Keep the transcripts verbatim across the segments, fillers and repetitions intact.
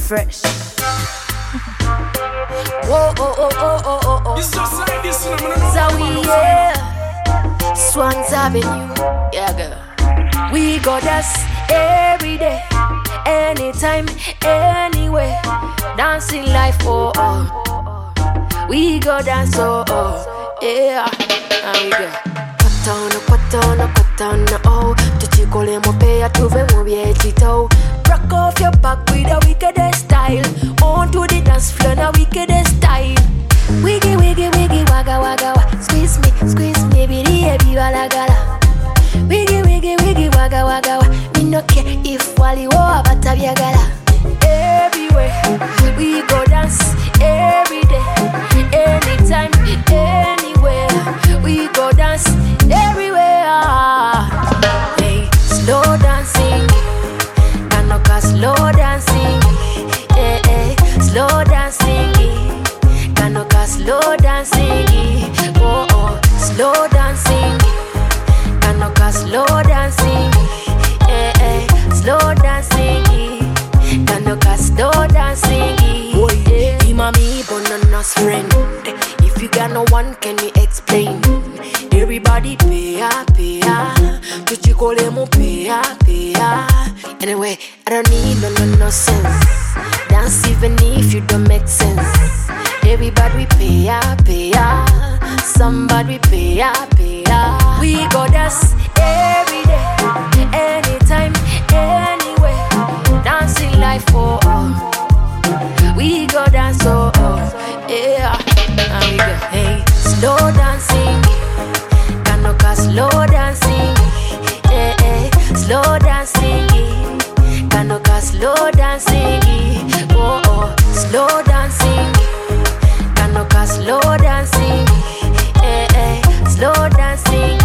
fresh. Whoa, oh, oh, oh, oh, oh, oh. It's just like this, and I'm gonna know. So we, yeah, Swans Avenue, yeah, girl. We go dance every day, anytime, anywhere. Dancing life, oh, oh. We go dance, oh, oh, yeah. And we go. Patana, patana, patana, oh. Tuchikole mopea tuve mubye chito. Rock off your back with a wickedest style. On to the dance floor, now wickedest style. Wiggy, wiggy, wiggy, wagga, wagga, wagga. Squeeze me, squeeze me, baby, baby, wala gala. Wiggy, wiggy, wiggy, wagga, wagga, wagga. Me no care if wali wo abatabya gala. Everywhere we go dance, every day, anytime, anywhere. We go dance everywhere. Hey, slow dancing, kanoka slow dancing, eh eh, slow dancing, kanoka slow dancing, oh oh, slow dancing, kanoka slow dancing, eh eh, slow dancing, kanoka slow dancing. Oh yeah, Ima me bananas friend. If you got no one, can you explain? Everybody pay up, pay up. Tuchikole mo pay up, pay up. Anyway, I don't need no, no, no sense. Dance even if you don't make sense. Everybody pay up, pay up. Somebody pay up, pay up. We go dance every day, anytime, anywhere. Dancing life, oh, oh. We go dance, oh, oh, yeah. And we go, hey, slow dancing, kanoka slow dancing, eh eh, slow dancing, kanoka slow dancing, oh oh, slow dancing, kanoka slow dancing, eh eh, slow dancing,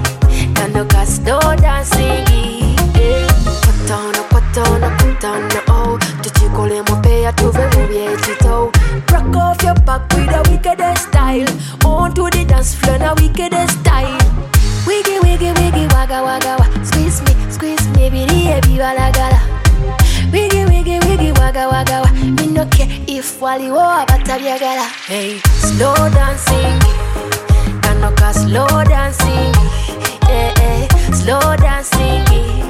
kanoka slow dancing, eh. Patana, patana, patana, oh, tuchikole mopea tuve mubye chito. Rock off your back with a wickedest style. On to the dance floor, now wickedest style. Wiggy, wiggy, wiggy, wagga, wagga, wagga. Squeeze me, squeeze me, baby, baby, wala gala. Wiggy, wiggy, wiggy, wagga, wagga, wagga. Me no care if wali wo abatabya gala. Hey, slow dancing, kanoka slow dancing, eh eh, slow dancing,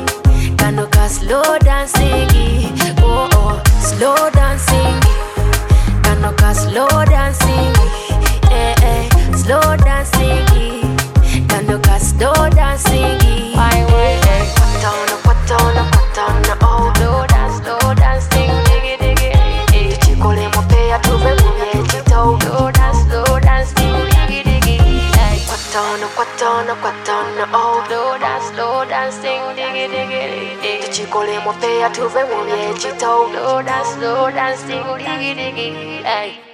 kanoka slow dancing, oh oh, slow dancing, kanoka slow dancing, eh eh, slow dancing, kanoka slow dancing. Why why? Patana, patana, patana, oh, slow dance, slow dancing, diggy diggy. Tuchikole mopea tuve mubye chito. Slow dance, slow dancing, diggy diggy. Patana, patana, patana, oh, slow dance, slow dancing, diggy diggy. Tuchikole mopea tuve mubye chito. Slow dance, slow dancing, diggy diggy.